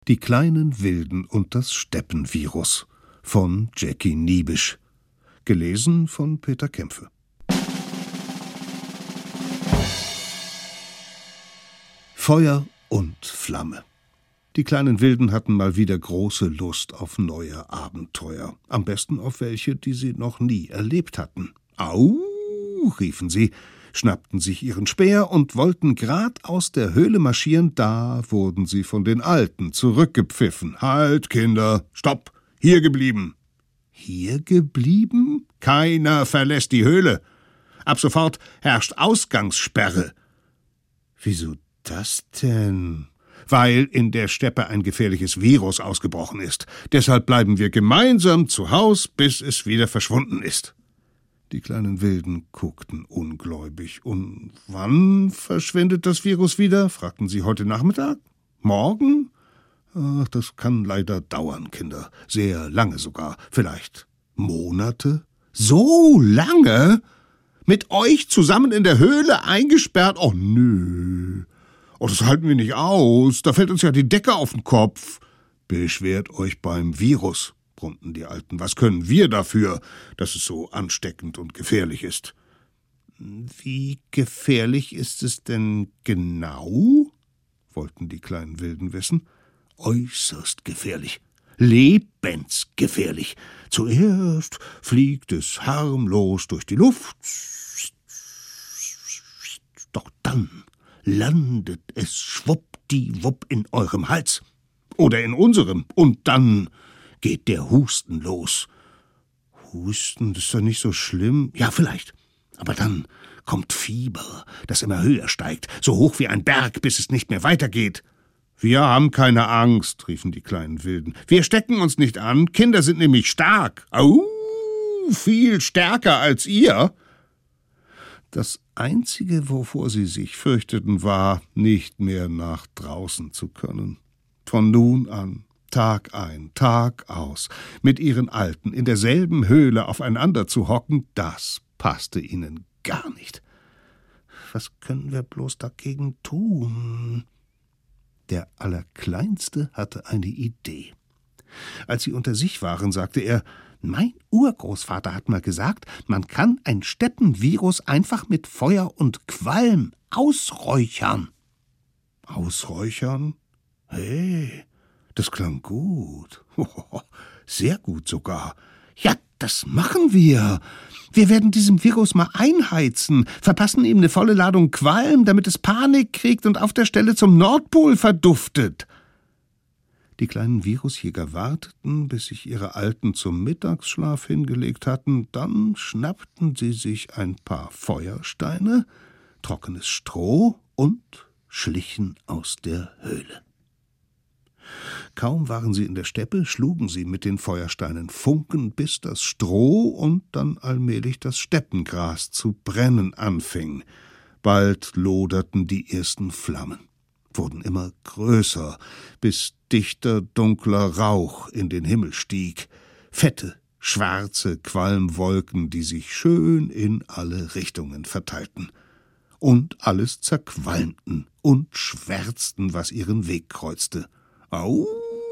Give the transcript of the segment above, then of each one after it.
Die kleinen Wilden und das Steppenvirus von Jackie Niebisch. Gelesen von Peter Kämpfe. Feuer und Flamme. Die kleinen Wilden hatten mal wieder große Lust auf neue Abenteuer. Am besten auf welche, die sie noch nie erlebt hatten. »Au«, riefen sie, schnappten sich ihren Speer und wollten grad aus der Höhle marschieren, da wurden sie von den Alten zurückgepfiffen. »Halt, Kinder, stopp, hier geblieben!« »Hier geblieben? Keiner verlässt die Höhle. Ab sofort herrscht Ausgangssperre.« »Wieso das denn?« »Weil in der Steppe ein gefährliches Virus ausgebrochen ist. Deshalb bleiben wir gemeinsam zu Haus, bis es wieder verschwunden ist.« Die kleinen Wilden guckten ungläubig. »Und wann verschwindet das Virus wieder?« fragten sie. »Heute Nachmittag? Morgen?« »Ach, das kann leider dauern, Kinder. Sehr lange sogar. Vielleicht Monate?« »So lange? Mit euch zusammen in der Höhle eingesperrt? Oh, nö. Oh, das halten wir nicht aus. Da fällt uns ja die Decke auf den Kopf.« »Beschwert euch beim Virus«, brummten die Alten. »Was können wir dafür, dass es so ansteckend und gefährlich ist?« »Wie gefährlich ist es denn genau?« wollten die kleinen Wilden wissen. »Äußerst gefährlich, lebensgefährlich. Zuerst fliegt es harmlos durch die Luft, doch dann landet es schwuppdiwupp in eurem Hals oder in unserem, und dann geht der Husten los.« »Husten, das ist doch nicht so schlimm.« »Ja, vielleicht, aber dann kommt Fieber, das immer höher steigt, so hoch wie ein Berg, bis es nicht mehr weitergeht.« »Wir haben keine Angst«, riefen die kleinen Wilden. »Wir stecken uns nicht an, Kinder sind nämlich stark.« »Au, viel stärker als ihr.« Das Einzige, wovor sie sich fürchteten, war, nicht mehr nach draußen zu können. Von nun an, Tag ein, Tag aus, mit ihren Alten in derselben Höhle aufeinander zu hocken, das passte ihnen gar nicht. Was können wir bloß dagegen tun? Der Allerkleinste hatte eine Idee. Als sie unter sich waren, sagte er: »Mein Urgroßvater hat mal gesagt, man kann ein Steppenvirus einfach mit Feuer und Qualm ausräuchern.« »Ausräuchern? Hey, das klang gut. Sehr gut sogar. Ja, das machen wir. Wir werden diesem Virus mal einheizen, verpassen ihm eine volle Ladung Qualm, damit es Panik kriegt und auf der Stelle zum Nordpol verduftet.« Die kleinen Virusjäger warteten, bis sich ihre Alten zum Mittagsschlaf hingelegt hatten, dann schnappten sie sich ein paar Feuersteine, trockenes Stroh und schlichen aus der Höhle. Kaum waren sie in der Steppe, schlugen sie mit den Feuersteinen Funken, bis das Stroh und dann allmählich das Steppengras zu brennen anfing. Bald loderten die ersten Flammen, wurden immer größer, bis dichter, dunkler Rauch in den Himmel stieg, fette, schwarze Qualmwolken, die sich schön in alle Richtungen verteilten. Und alles zerqualmten und schwärzten, was ihren Weg kreuzte. »Au,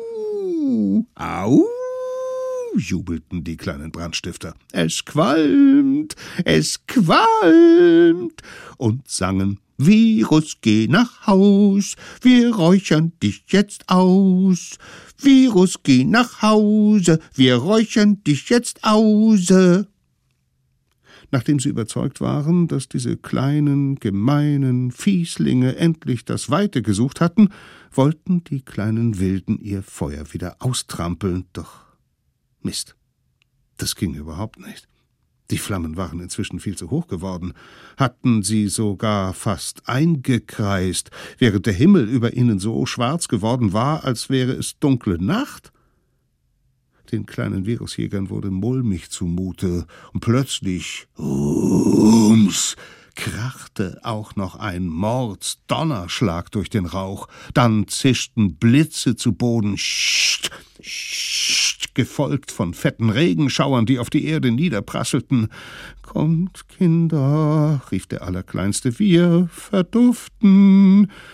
au«, jubelten die kleinen Brandstifter. »Es qualmt, es qualmt«, und sangen: »Virus, geh nach Haus, wir räuchern dich jetzt aus. Virus, geh nach Hause, wir räuchern dich jetzt ause.« Nachdem sie überzeugt waren, dass diese kleinen, gemeinen Fieslinge endlich das Weite gesucht hatten, wollten die kleinen Wilden ihr Feuer wieder austrampeln, doch Mist, das ging überhaupt nicht. Die Flammen waren inzwischen viel zu hoch geworden, hatten sie sogar fast eingekreist, während der Himmel über ihnen so schwarz geworden war, als wäre es dunkle Nacht. Den kleinen Virusjägern wurde mulmig zumute, und plötzlich, rums, krachte auch noch ein Mordsdonnerschlag durch den Rauch. Dann zischten Blitze zu Boden, scht, scht, gefolgt von fetten Regenschauern, die auf die Erde niederprasselten. »Kommt, Kinder«, rief der Allerkleinste, »wir verduften.«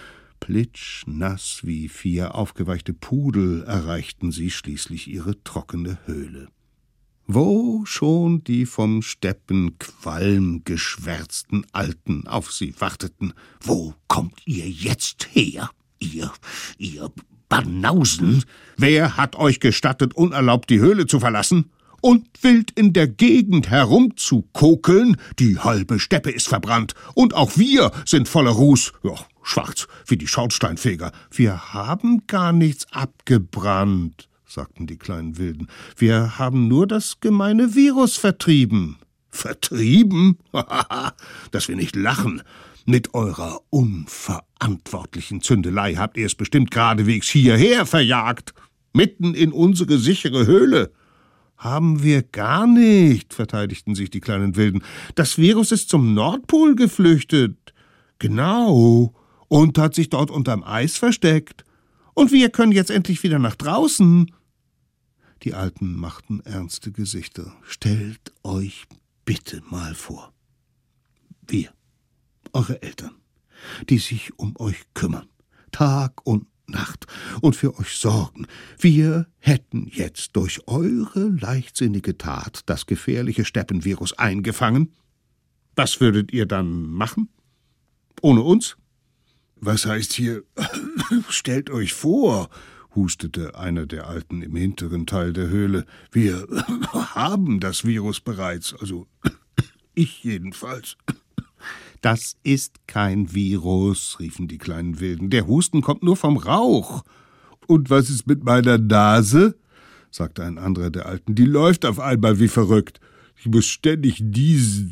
Plitschnass wie 4 aufgeweichte Pudel erreichten sie schließlich ihre trockene Höhle, wo schon die vom Steppenqualm geschwärzten Alten auf sie warteten. »Wo kommt ihr jetzt her, ihr Banausen? Wer hat euch gestattet, unerlaubt die Höhle zu verlassen? Und wild in der Gegend herumzukokeln? Die halbe Steppe ist verbrannt, und auch wir sind voller Ruß, ja, schwarz wie die Schornsteinfeger. Wir haben gar nichts abgebrannt«, sagten die kleinen Wilden. »Wir haben nur das gemeine Virus vertrieben.« »Vertrieben? Dass wir nicht lachen. Mit eurer unverantwortlichen Zündelei habt ihr es bestimmt geradewegs hierher verjagt, mitten in unsere sichere Höhle.« »Haben wir gar nicht«, verteidigten sich die kleinen Wilden. »Das Virus ist zum Nordpol geflüchtet.« »Genau, und hat sich dort unterm Eis versteckt. Und wir können jetzt endlich wieder nach draußen.« Die Alten machten ernste Gesichter. »Stellt euch bitte mal vor, wir, eure Eltern, die sich um euch kümmern, Tag und Nacht und für euch sorgen. Wir hätten jetzt durch eure leichtsinnige Tat das gefährliche Steppenvirus eingefangen. Was würdet ihr dann machen? Ohne uns?« »Was heißt hier, stellt euch vor«, hustete einer der Alten im hinteren Teil der Höhle. »Wir haben das Virus bereits, also ich jedenfalls.« »Das ist kein Virus«, riefen die kleinen Wilden. »Der Husten kommt nur vom Rauch.« »Und was ist mit meiner Nase?«, sagte ein anderer der Alten. »Die läuft auf einmal wie verrückt. Ich muss ständig niesen.«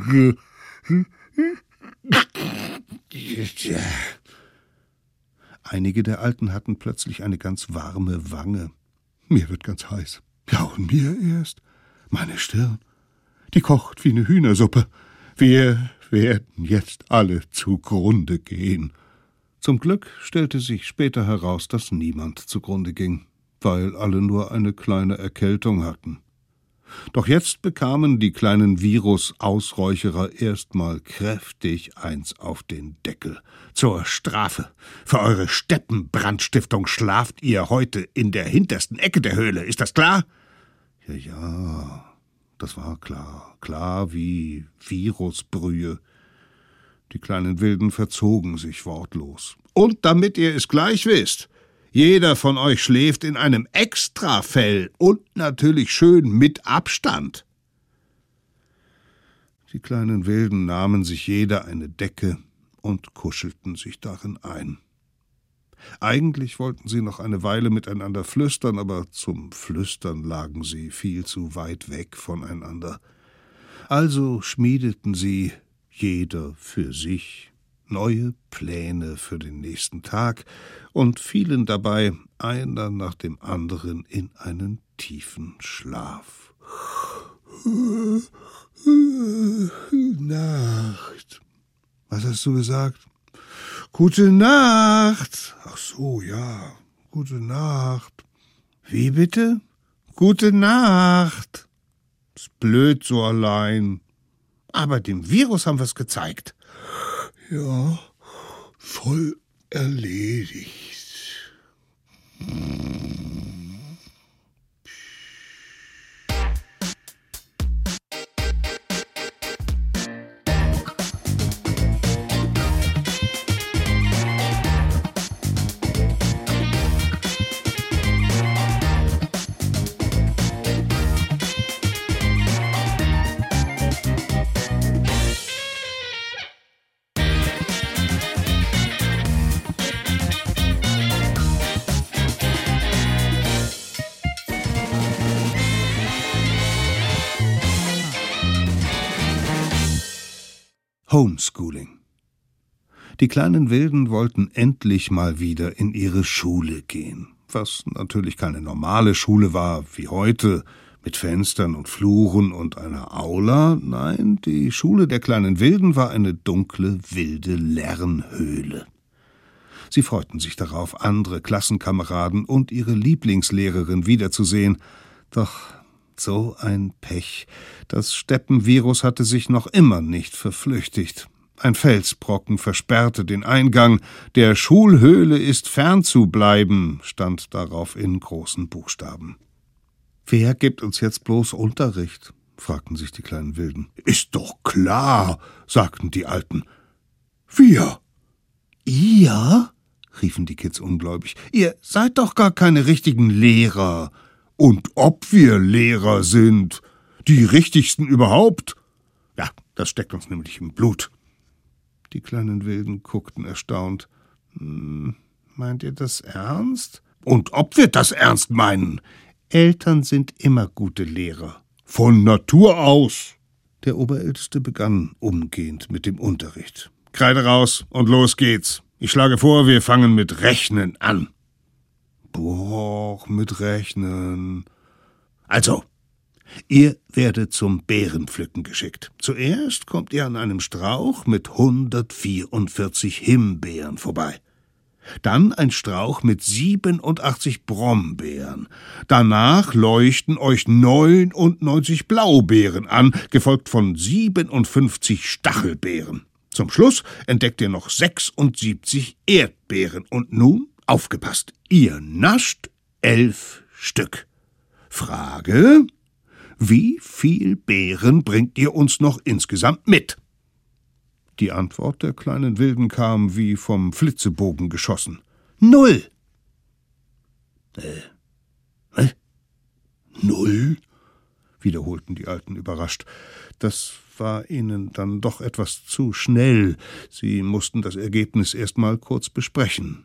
Einige der Alten hatten plötzlich eine ganz warme Wange. »Mir wird ganz heiß. Ja, und mir erst. Meine Stirn, die kocht wie eine Hühnersuppe. Wir werden jetzt alle zugrunde gehen.« Zum Glück stellte sich später heraus, dass niemand zugrunde ging, weil alle nur eine kleine Erkältung hatten. Doch jetzt bekamen die kleinen Virus-Ausräucherer erstmal kräftig eins auf den Deckel. Zur Strafe für eure Steppenbrandstiftung schlaft ihr heute in der hintersten Ecke der Höhle. Ist das klar? Ja, das war klar. Klar wie Virusbrühe. Die kleinen Wilden verzogen sich wortlos. Und damit ihr es gleich wisst, jeder von euch schläft in einem Extrafell und natürlich schön mit Abstand. Die kleinen Wilden nahmen sich jeder eine Decke und kuschelten sich darin ein. Eigentlich wollten sie noch eine Weile miteinander flüstern, aber zum Flüstern lagen sie viel zu weit weg voneinander. Also schmiedeten sie, jeder für sich, neue Pläne für den nächsten Tag und fielen dabei einer nach dem anderen in einen tiefen Schlaf. Nacht. Was hast du gesagt? Gute Nacht. Ach so, ja. Gute Nacht. Wie bitte? Gute Nacht. Ist blöd so allein. Aber dem Virus haben wir's gezeigt. Ja, voll erledigt. Homeschooling. Die kleinen Wilden wollten endlich mal wieder in ihre Schule gehen, was natürlich keine normale Schule war wie heute, mit Fenstern und Fluren und einer Aula. Nein, die Schule der kleinen Wilden war eine dunkle, wilde Lernhöhle. Sie freuten sich darauf, andere Klassenkameraden und ihre Lieblingslehrerin wiederzusehen, doch so ein Pech. Das Steppenvirus hatte sich noch immer nicht verflüchtigt. Ein Felsbrocken versperrte den Eingang. »Der Schulhöhle ist fernzubleiben«, stand darauf in großen Buchstaben. »Wer gibt uns jetzt bloß Unterricht?« fragten sich die kleinen Wilden. »Ist doch klar«, sagten die Alten. »Wir.« »Ihr?« riefen die Kids ungläubig. »Ihr seid doch gar keine richtigen Lehrer.« »Und ob wir Lehrer sind? Die richtigsten überhaupt?« »Ja, das steckt uns nämlich im Blut.« Die kleinen Wilden guckten erstaunt. »Meint ihr das ernst?« »Und ob wir das ernst meinen?« »Eltern sind immer gute Lehrer.« »Von Natur aus.« Der Oberälteste begann umgehend mit dem Unterricht. »Kreide raus und los geht's. Ich schlage vor, wir fangen mit Rechnen an.« »Boah, mit Rechnen.« »Also, ihr werdet zum Beerenpflücken geschickt. Zuerst kommt ihr an einem Strauch mit 144 Himbeeren vorbei. Dann ein Strauch mit 87 Brombeeren. Danach leuchten euch 99 Blaubeeren an, gefolgt von 57 Stachelbeeren. Zum Schluss entdeckt ihr noch 76 Erdbeeren. Und nun, aufgepasst, ihr nascht 11 Stück. Frage: Wie viel Beeren bringt ihr uns noch insgesamt mit?« Die Antwort der kleinen Wilden kam wie vom Flitzebogen geschossen. 0. Was? 0? wiederholten die Alten überrascht. Das war ihnen dann doch etwas zu schnell. Sie mussten das Ergebnis erst mal kurz besprechen.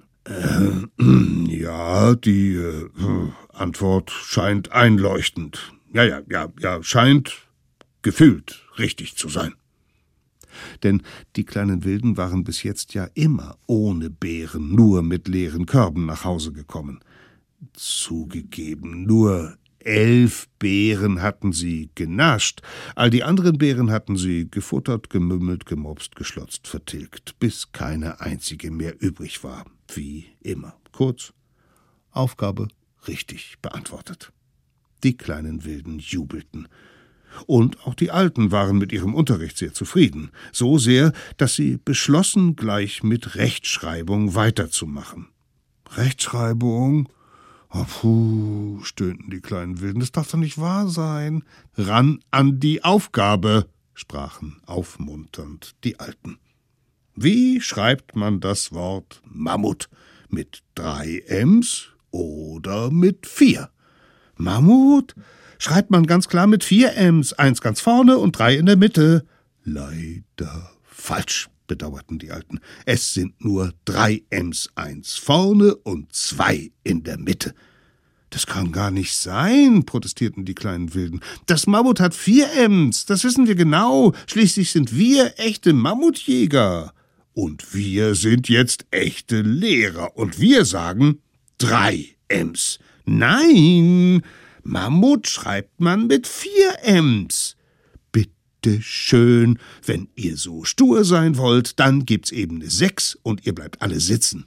Ja, die Antwort scheint einleuchtend. Ja, scheint gefühlt richtig zu sein. Denn die kleinen Wilden waren bis jetzt ja immer ohne Beeren, nur mit leeren Körben nach Hause gekommen. Zugegeben, nur 11 Beeren hatten sie genascht, all die anderen Beeren hatten sie gefuttert, gemümmelt, gemopst, geschlotzt, vertilgt, bis keine einzige mehr übrig war, wie immer. Kurz, Aufgabe richtig beantwortet. Die kleinen Wilden jubelten. Und auch die Alten waren mit ihrem Unterricht sehr zufrieden, so sehr, dass sie beschlossen, gleich mit Rechtschreibung weiterzumachen. »Rechtschreibung? Oh, puh«, stöhnten die kleinen Wilden, »das darf doch nicht wahr sein.« »Ran an die Aufgabe«, sprachen aufmunternd die Alten. »Wie schreibt man das Wort Mammut? Mit 3 M's oder mit 4? Mammut schreibt man ganz klar mit 4 M's, 1 ganz vorne und 3 in der Mitte.« »Leider falsch«, bedauerten die Alten. »Es sind nur 3 M's, 1 vorne und 2 in der Mitte.« »Das kann gar nicht sein«, protestierten die kleinen Wilden. »Das Mammut hat 4 M's, das wissen wir genau. Schließlich sind wir echte Mammutjäger. Und wir sind jetzt echte Lehrer. Und wir sagen 3 M's. Nein, Mammut schreibt man mit 4 M's. Bitte schön, wenn ihr so stur sein wollt, dann gibt's eben eine 6 und ihr bleibt alle sitzen.«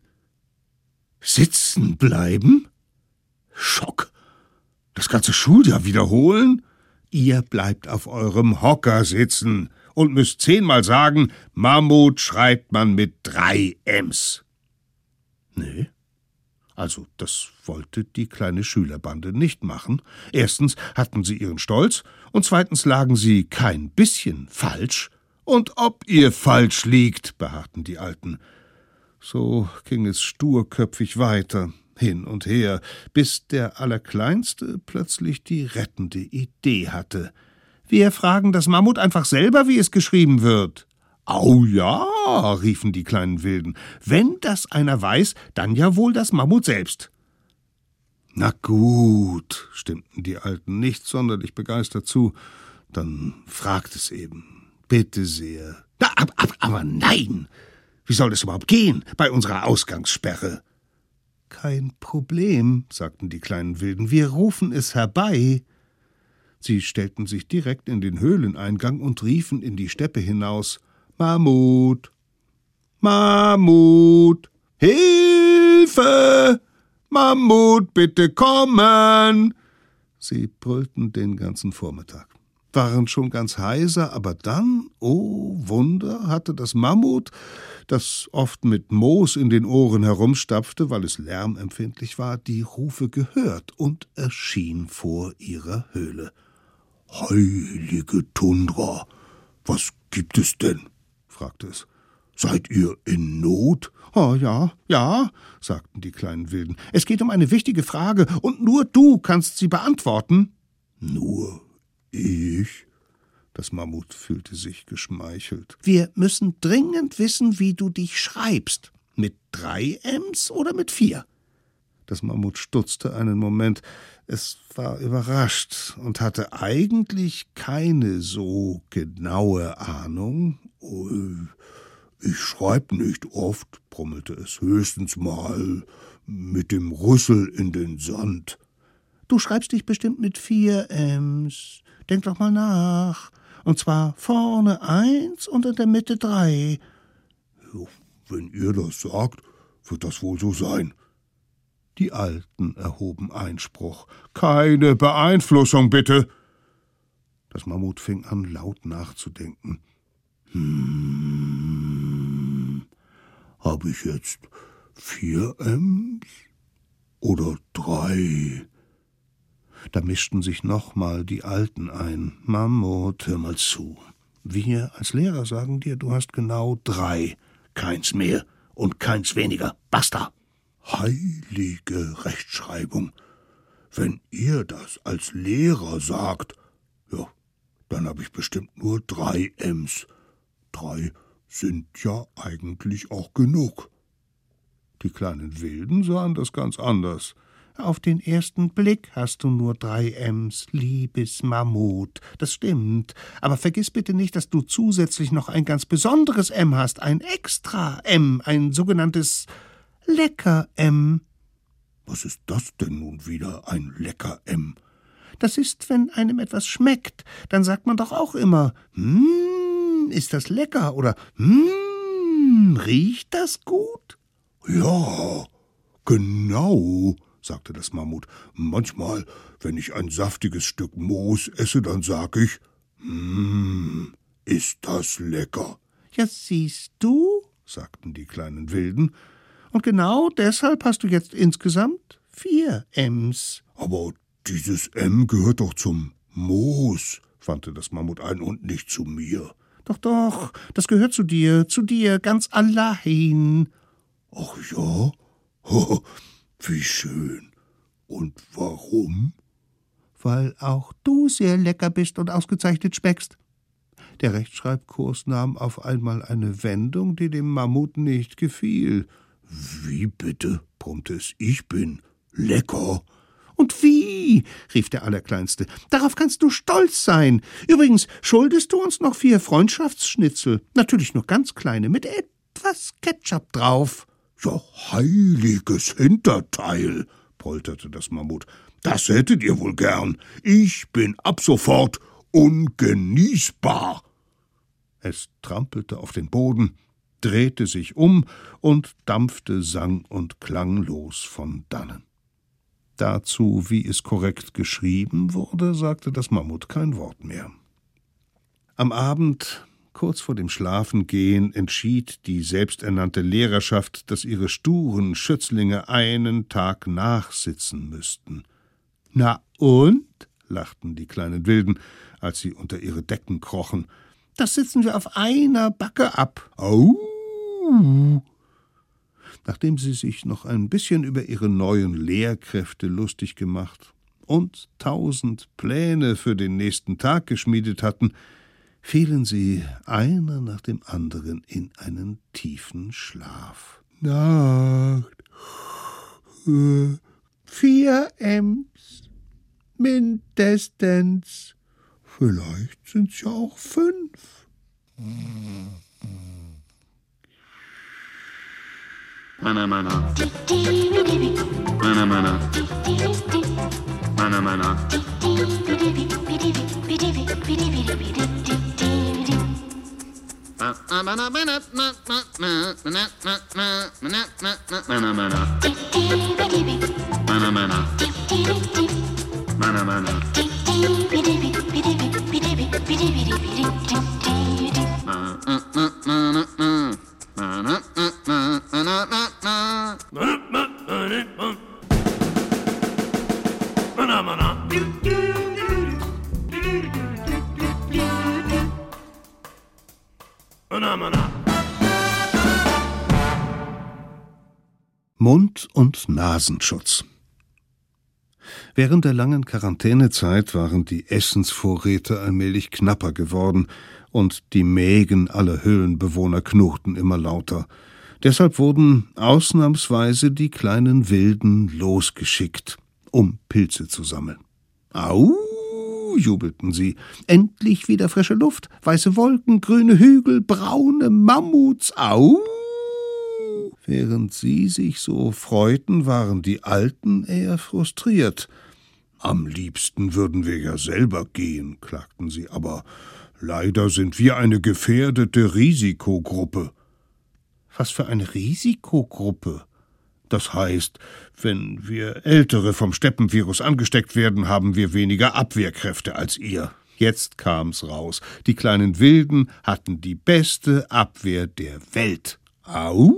»Sitzen bleiben? Schock! Das ganze Schuljahr wiederholen? Ihr bleibt auf eurem Hocker sitzen und müsst 10-mal sagen, Mammut schreibt man mit 3 M's. Nee, also das wollte die kleine Schülerbande nicht machen. Erstens hatten sie ihren Stolz und zweitens lagen sie kein bisschen falsch. Und ob ihr falsch liegt, beharrten die Alten. So ging es sturköpfig weiter, hin und her, bis der Allerkleinste plötzlich die rettende Idee hatte. »Wir fragen das Mammut einfach selber, wie es geschrieben wird.« »Au ja«, riefen die kleinen Wilden, »wenn das einer weiß, dann ja wohl das Mammut selbst.« »Na gut«, stimmten die Alten nicht sonderlich begeistert zu, »dann fragt es eben, bitte sehr.« Aber nein, wie soll das überhaupt gehen bei unserer Ausgangssperre?« »Kein Problem«, sagten die kleinen Wilden, »wir rufen es herbei.« Sie stellten sich direkt in den Höhleneingang und riefen in die Steppe hinaus, »Mammut! Mammut! Hilfe! Mammut, bitte kommen!« Sie brüllten den ganzen Vormittag. waren schon ganz heiser, aber dann, oh Wunder, hatte das Mammut, das oft mit Moos in den Ohren herumstapfte, weil es lärmempfindlich war, die Rufe gehört und erschien vor ihrer Höhle. »Heilige Tundra, was gibt es denn?« fragte es. »Seid ihr in Not?« »Oh ja«, sagten die kleinen Wilden. »Es geht um eine wichtige Frage, und nur du kannst sie beantworten.« »Nur ich?« Das Mammut fühlte sich geschmeichelt. »Wir müssen dringend wissen, wie du dich schreibst. Mit 3 M's oder mit 4?« Das Mammut stutzte einen Moment. Es war überrascht und hatte eigentlich keine so genaue Ahnung. »Ich schreib nicht oft«, brummelte es, »höchstens mal mit dem Rüssel in den Sand.« »Du schreibst dich bestimmt mit 4 M's. Denk doch mal nach. Und zwar vorne 1 und in der Mitte 3. »Wenn ihr das sagt, wird das wohl so sein.« Die Alten erhoben Einspruch. »Keine Beeinflussung, bitte!« Das Mammut fing an, laut nachzudenken. Hab ich jetzt 4 M's oder 3? Da mischten sich nochmal die Alten ein. »Mammut, hör mal zu. Wir als Lehrer sagen dir, du hast genau 3. Keins mehr und keins weniger. Basta!« »Heilige Rechtschreibung! Wenn ihr das als Lehrer sagt, ja, dann habe ich bestimmt nur 3 M's. 3 sind ja eigentlich auch genug.« Die kleinen Wilden sahen das ganz anders. »Auf den ersten Blick hast du nur 3 M's, liebes Mammut. Das stimmt. Aber vergiss bitte nicht, dass du zusätzlich noch ein ganz besonderes M hast. Ein Extra-M, ein sogenanntes Lecker-M.« »Was ist das denn nun wieder, ein Lecker-M?« »Das ist, wenn einem etwas schmeckt. Dann sagt man doch auch immer, ist das lecker?« oder riecht das gut?« »Ja, genau«, sagte das Mammut. »Manchmal, wenn ich ein saftiges Stück Moos esse, dann sag ich, ist das lecker.« »Ja, siehst du«, sagten die kleinen Wilden, »und genau deshalb hast du jetzt insgesamt 4 M's.« »Aber dieses M gehört doch zum Moos«, wandte das Mammut ein, »und nicht zu mir.« »Doch, das gehört zu dir, ganz allein.« »Ach ja? Oh, wie schön. Und warum?« »Weil auch du sehr lecker bist und ausgezeichnet schmeckst.« Der Rechtschreibkurs nahm auf einmal eine Wendung, die dem Mammut nicht gefiel. »Wie bitte?«, brummte es. »Ich bin lecker.« »Und wie?«, rief der Allerkleinste. »Darauf kannst du stolz sein. Übrigens schuldest du uns noch 4 Freundschaftsschnitzel. Natürlich nur ganz kleine, mit etwas Ketchup drauf.« »Ja, heiliges Hinterteil«, polterte das Mammut. »Das hättet ihr wohl gern. Ich bin ab sofort ungenießbar.« Es trampelte auf den Boden, drehte sich um und dampfte sang- und klanglos von dannen. Dazu, wie es korrekt geschrieben wurde, sagte das Mammut kein Wort mehr. Am Abend, kurz vor dem Schlafengehen, entschied die selbsternannte Lehrerschaft, dass ihre sturen Schützlinge einen Tag nachsitzen müssten. »Na und?«, lachten die kleinen Wilden, als sie unter ihre Decken krochen. »Das sitzen wir auf einer Backe ab.« »Au!« Nachdem sie sich noch ein bisschen über ihre neuen Lehrkräfte lustig gemacht und 1000 Pläne für den nächsten Tag geschmiedet hatten, fielen sie einer nach dem anderen in einen tiefen Schlaf. »Nacht. 4 M's. Mindestens. Vielleicht sind's ja auch 5. Mana mana. Mana mana. Mana mana. Mana mana. Mund- und Nasenschutz. Während der langen Quarantänezeit waren die Essensvorräte allmählich knapper geworden und die Mägen aller Höhlenbewohner knurrten immer lauter. Deshalb wurden ausnahmsweise die kleinen Wilden losgeschickt, um Pilze zu sammeln. Au, jubelten sie, endlich wieder frische Luft, weiße Wolken, grüne Hügel, braune Mammuts, au! Während sie sich so freuten, waren die Alten eher frustriert. »Am liebsten würden wir ja selber gehen«, klagten sie, »aber leider sind wir eine gefährdete Risikogruppe.« »Was für eine Risikogruppe?« »Das heißt, wenn wir Ältere vom Steppenvirus angesteckt werden, haben wir weniger Abwehrkräfte als ihr.« Jetzt kam's raus. Die kleinen Wilden hatten die beste Abwehr der Welt. Au!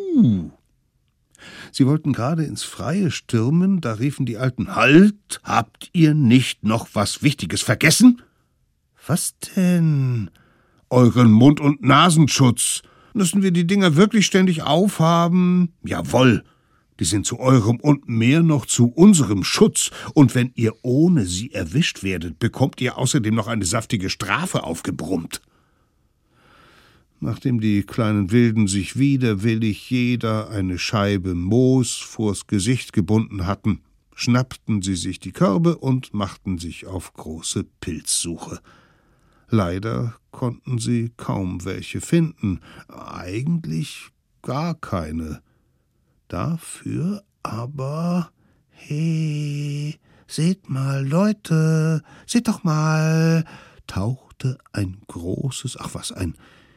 Sie wollten gerade ins Freie stürmen, da riefen die Alten, »Halt! Habt ihr nicht noch was Wichtiges vergessen?« »Was denn?« »Euren Mund- und Nasenschutz. Müssen wir die Dinger wirklich ständig aufhaben?« »Jawohl, die sind zu eurem und mehr noch zu unserem Schutz. Und wenn ihr ohne sie erwischt werdet, bekommt ihr außerdem noch eine saftige Strafe aufgebrummt.« Nachdem die kleinen Wilden sich widerwillig jeder eine Scheibe Moos vors Gesicht gebunden hatten, schnappten sie sich die Körbe und machten sich auf große Pilzsuche. Leider konnten sie kaum welche finden, eigentlich gar keine. Dafür aber, hey, seht mal, Leute, seht doch mal, tauchte ein großes, ein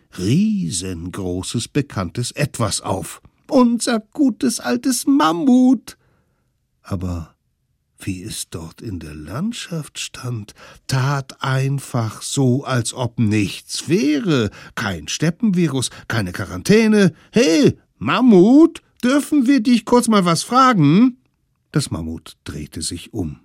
riesengroßes, bekanntes Etwas auf. Unser gutes altes Mammut. Aber wie es dort in der Landschaft stand, tat einfach so, als ob nichts wäre. Kein Steppenvirus, keine Quarantäne. »Hey, Mammut, dürfen wir dich kurz mal was fragen?« Das Mammut drehte sich um.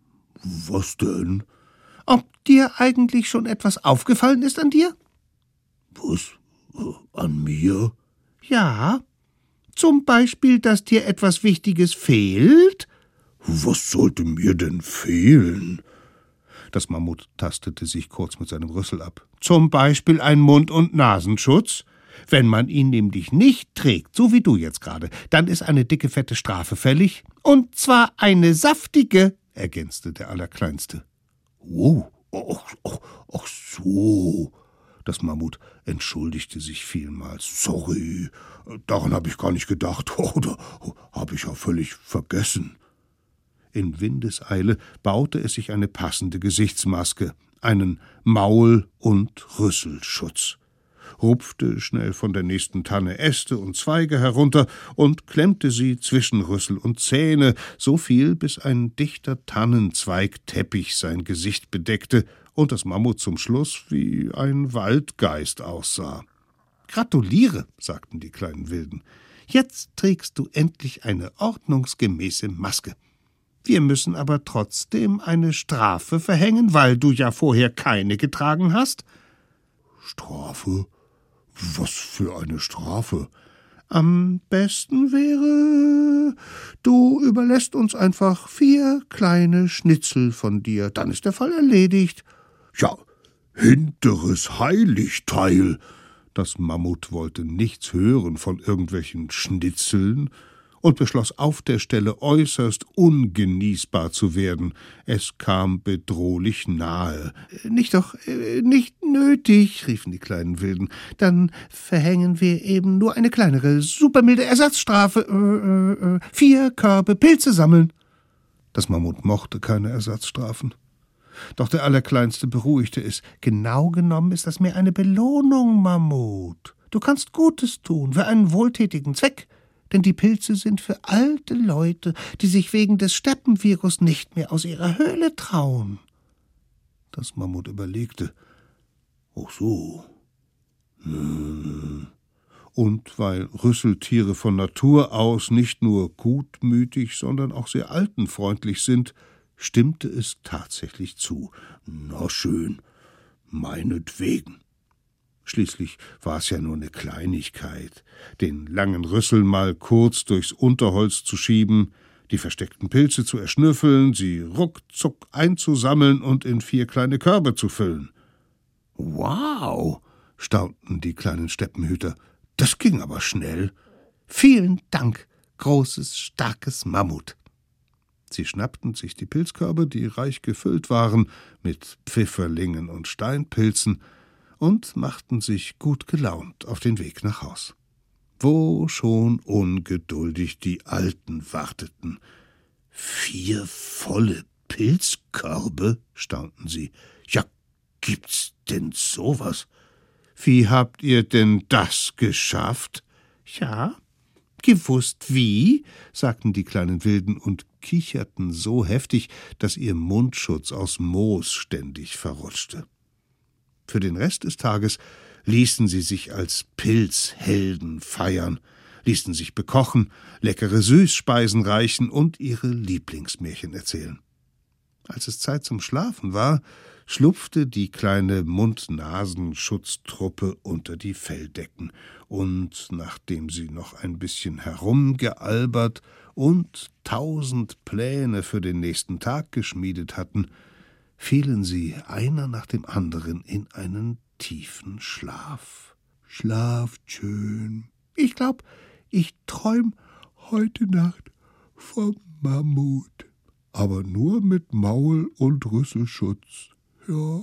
»Was denn?« »Ob dir eigentlich schon etwas aufgefallen ist an dir?« »Was? An mir?« »Ja, zum Beispiel, dass dir etwas Wichtiges fehlt?« »Was sollte mir denn fehlen?« Das Mammut tastete sich kurz mit seinem Rüssel ab. »Zum Beispiel ein Mund- und Nasenschutz. Wenn man ihn nämlich nicht trägt, so wie du jetzt gerade, dann ist eine dicke, fette Strafe fällig. Und zwar eine saftige«, ergänzte der Allerkleinste. »Oh, ach so«, das Mammut entschuldigte sich vielmals. »Sorry, daran habe ich gar nicht gedacht. Da habe ich ja völlig vergessen.« In Windeseile baute es sich eine passende Gesichtsmaske, einen Maul- und Rüsselschutz, rupfte schnell von der nächsten Tanne Äste und Zweige herunter und klemmte sie zwischen Rüssel und Zähne, so viel, bis ein dichter Tannenzweigteppich sein Gesicht bedeckte und das Mammut zum Schluss wie ein Waldgeist aussah. »Gratuliere«, sagten die kleinen Wilden. »Jetzt trägst du endlich eine ordnungsgemäße Maske. Wir müssen aber trotzdem eine Strafe verhängen, weil du ja vorher keine getragen hast.« »Strafe? Was für eine Strafe?« »Am besten wäre, du überlässt uns einfach 4 kleine Schnitzel von dir, dann ist der Fall erledigt.« »Ja, hinteres Heiligteil!« Das Mammut wollte nichts hören von irgendwelchen Schnitzeln und beschloss auf der Stelle äußerst ungenießbar zu werden. Es kam bedrohlich nahe. »Nicht nötig«, riefen die kleinen Wilden. »Dann verhängen wir eben nur eine kleinere, supermilde Ersatzstrafe. 4 Körbe Pilze sammeln.« Das Mammut mochte keine Ersatzstrafen. Doch der Allerkleinste beruhigte es. »Genau genommen ist das mehr eine Belohnung, Mammut. Du kannst Gutes tun, für einen wohltätigen Zweck. Denn die Pilze sind für alte Leute, die sich wegen des Steppenvirus nicht mehr aus ihrer Höhle trauen.« Das Mammut überlegte. »Ach so. Und weil Rüsseltiere von Natur aus nicht nur gutmütig, sondern auch sehr altenfreundlich sind, stimmte es tatsächlich zu. »Na schön, meinetwegen.« Schließlich war es ja nur eine Kleinigkeit, den langen Rüssel mal kurz durchs Unterholz zu schieben, die versteckten Pilze zu erschnüffeln, sie ruckzuck einzusammeln und in 4 kleine Körbe zu füllen. »Wow«, staunten die kleinen Steppenhüter, »das ging aber schnell. Vielen Dank, großes, starkes Mammut.« Sie schnappten sich die Pilzkörbe, die reich gefüllt waren mit Pfifferlingen und Steinpilzen, und machten sich gut gelaunt auf den Weg nach Haus, wo schon ungeduldig die Alten warteten. 4 volle Pilzkörbe, staunten sie. »Ja, gibt's denn sowas? Wie habt ihr denn das geschafft?« »Ja, gewusst wie«, sagten die kleinen Wilden und kicherten so heftig, dass ihr Mundschutz aus Moos ständig verrutschte. Für den Rest des Tages ließen sie sich als Pilzhelden feiern, ließen sich bekochen, leckere Süßspeisen reichen und ihre Lieblingsmärchen erzählen. Als es Zeit zum Schlafen war, schlupfte die kleine Mund-Nasen-Schutztruppe unter die Felldecken, und nachdem sie noch ein bisschen herumgealbert und 1000 Pläne für den nächsten Tag geschmiedet hatten, fielen sie einer nach dem anderen in einen tiefen Schlaf. »Schlaft schön. Ich glaub, ich träum heute Nacht vom Mammut. Aber nur mit Maul und Rüsselschutz. Ja.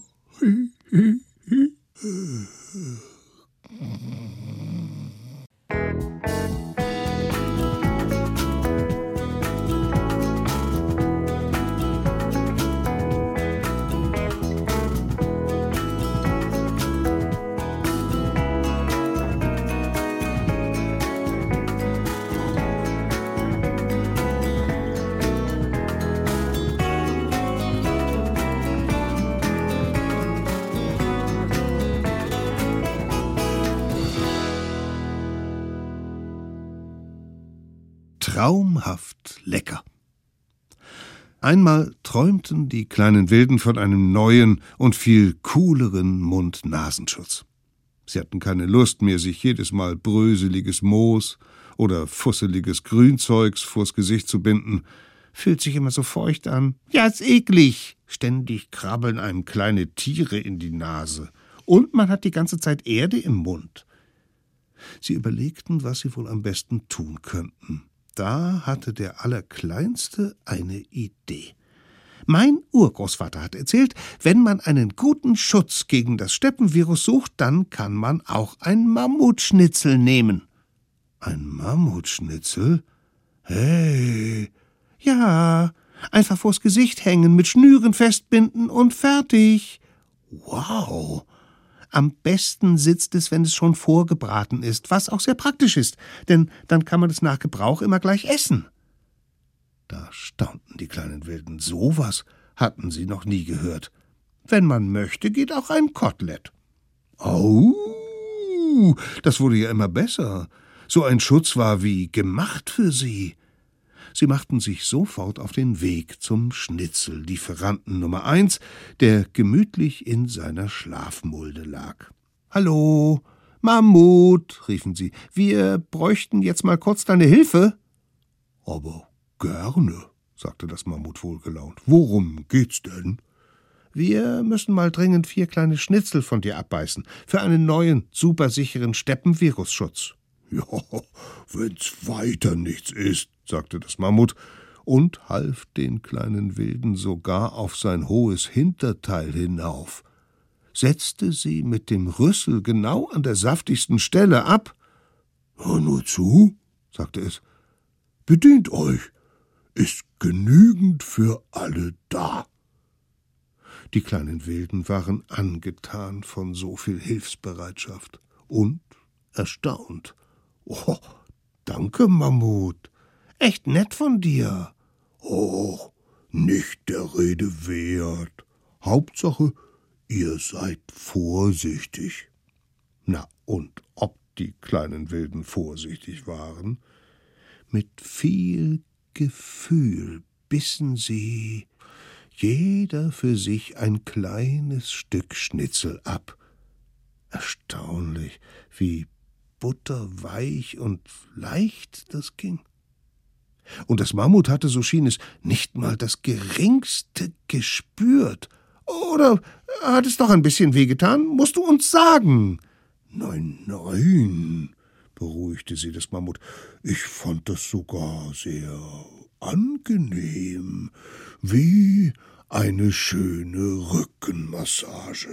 Traumhaft lecker. Einmal träumten die kleinen Wilden von einem neuen und viel cooleren Mund-Nasenschutz. Sie hatten keine Lust mehr, sich jedes Mal bröseliges Moos oder fusseliges Grünzeugs vors Gesicht zu binden. Fühlt sich immer so feucht an. Ja, ist eklig. Ständig krabbeln einem kleine Tiere in die Nase. Und man hat die ganze Zeit Erde im Mund. Sie überlegten, was sie wohl am besten tun könnten. Da hatte der Allerkleinste eine Idee. Mein Urgroßvater hat erzählt, wenn man einen guten Schutz gegen das Steppenvirus sucht, dann kann man auch ein Mammutschnitzel nehmen. Ein Mammutschnitzel? Hey! Ja, einfach vors Gesicht hängen, mit Schnüren festbinden und fertig. Wow! Am besten sitzt es, wenn es schon vorgebraten ist, was auch sehr praktisch ist, denn dann kann man es nach Gebrauch immer gleich essen. Da staunten die kleinen Wilden. Sowas hatten sie noch nie gehört. Wenn man möchte, geht auch ein Kotelett. Au, das wurde ja immer besser. So ein Schutz war wie gemacht für sie. Sie machten sich sofort auf den Weg zum Schnitzellieferanten Nummer 1, der gemütlich in seiner Schlafmulde lag. »Hallo, Mammut«, riefen sie, »wir bräuchten jetzt mal kurz deine Hilfe.« »Aber gerne«, sagte das Mammut wohlgelaunt. »Worum geht's denn?« »Wir müssen mal dringend 4 kleine Schnitzel von dir abbeißen, für einen neuen, supersicheren Steppenvirusschutz.« »Ja, wenn's weiter nichts ist«, sagte das Mammut und half den kleinen Wilden sogar auf sein hohes Hinterteil hinauf, setzte sie mit dem Rüssel genau an der saftigsten Stelle ab. »Hör nur zu«, sagte es, »bedient euch, ist genügend für alle da.« Die kleinen Wilden waren angetan von so viel Hilfsbereitschaft und erstaunt. »Oh, danke, Mammut. Echt nett von dir.« »Och, nicht der Rede wert. Hauptsache, ihr seid vorsichtig.« Na, und ob die kleinen Wilden vorsichtig waren? Mit viel Gefühl bissen sie jeder für sich ein kleines Stück Schnitzel ab. Erstaunlich, wie butterweich und leicht das ging. Und das Mammut hatte, so schien es, nicht mal das Geringste gespürt. Oder hat es doch ein bisschen wehgetan? Musst du uns sagen. Nein, nein, beruhigte sie das Mammut. Ich fand das sogar sehr angenehm, wie eine schöne Rückenmassage.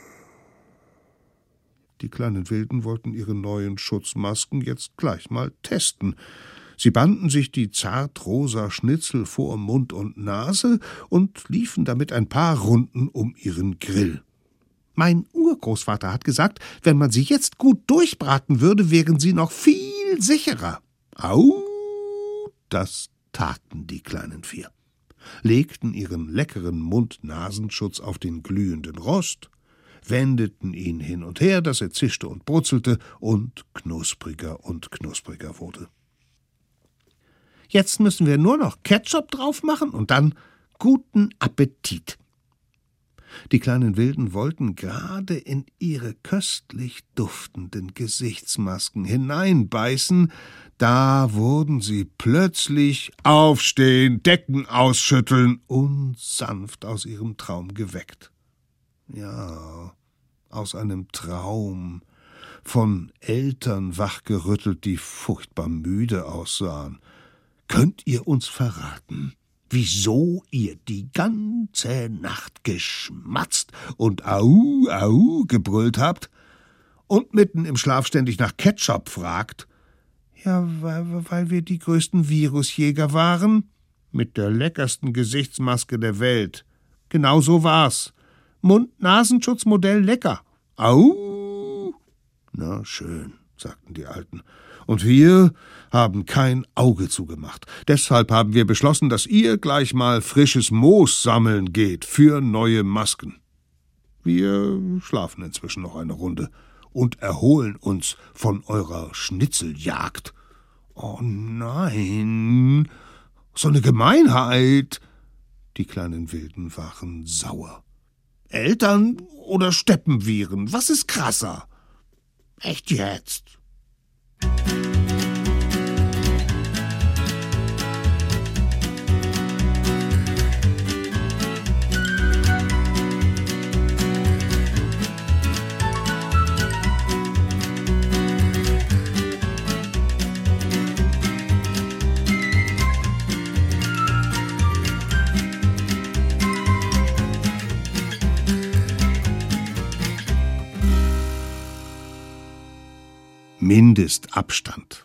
Die kleinen Wilden wollten ihre neuen Schutzmasken jetzt gleich mal testen. Sie banden sich die zartrosa Schnitzel vor Mund und Nase und liefen damit ein paar Runden um ihren Grill. Mein Urgroßvater hat gesagt, wenn man sie jetzt gut durchbraten würde, wären sie noch viel sicherer. Au, das taten die kleinen Vier, legten ihren leckeren Mund-Nasenschutz auf den glühenden Rost, wendeten ihn hin und her, dass er zischte und brutzelte und knuspriger wurde. Jetzt müssen wir nur noch Ketchup drauf machen und dann guten Appetit. Die kleinen Wilden wollten gerade in ihre köstlich duftenden Gesichtsmasken hineinbeißen, da wurden sie plötzlich aufstehen, Decken ausschütteln und sanft aus ihrem Traum geweckt. Ja, aus einem Traum, von Eltern wachgerüttelt, die furchtbar müde aussahen. Könnt ihr uns verraten, wieso ihr die ganze Nacht geschmatzt und au, au gebrüllt habt und mitten im Schlaf ständig nach Ketchup fragt? Ja, weil wir die größten Virusjäger waren, mit der leckersten Gesichtsmaske der Welt. Genau so war's. Mund-Nasenschutzmodell lecker. Au! Na schön, sagten die Alten. Und wir haben kein Auge zugemacht. Deshalb haben wir beschlossen, dass ihr gleich mal frisches Moos sammeln geht für neue Masken. Wir schlafen inzwischen noch eine Runde und erholen uns von eurer Schnitzeljagd. Oh nein, so eine Gemeinheit! Die kleinen Wilden waren sauer. Eltern oder Steppenviren, was ist krasser? Echt jetzt? Mindestabstand.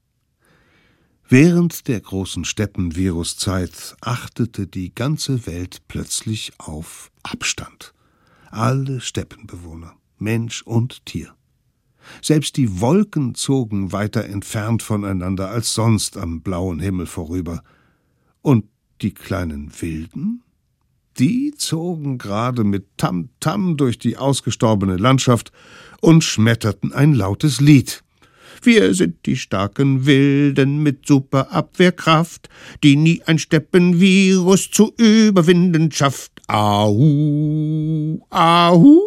Während der großen Steppenviruszeit achtete die ganze Welt plötzlich auf Abstand. Alle Steppenbewohner, Mensch und Tier. Selbst die Wolken zogen weiter entfernt voneinander als sonst am blauen Himmel vorüber. Und die kleinen Wilden? Die zogen gerade mit Tamtam durch die ausgestorbene Landschaft und schmetterten ein lautes Lied. Wir sind die starken Wilden mit super Abwehrkraft, die nie ein Steppenvirus zu überwinden schafft. Ahu, ahu.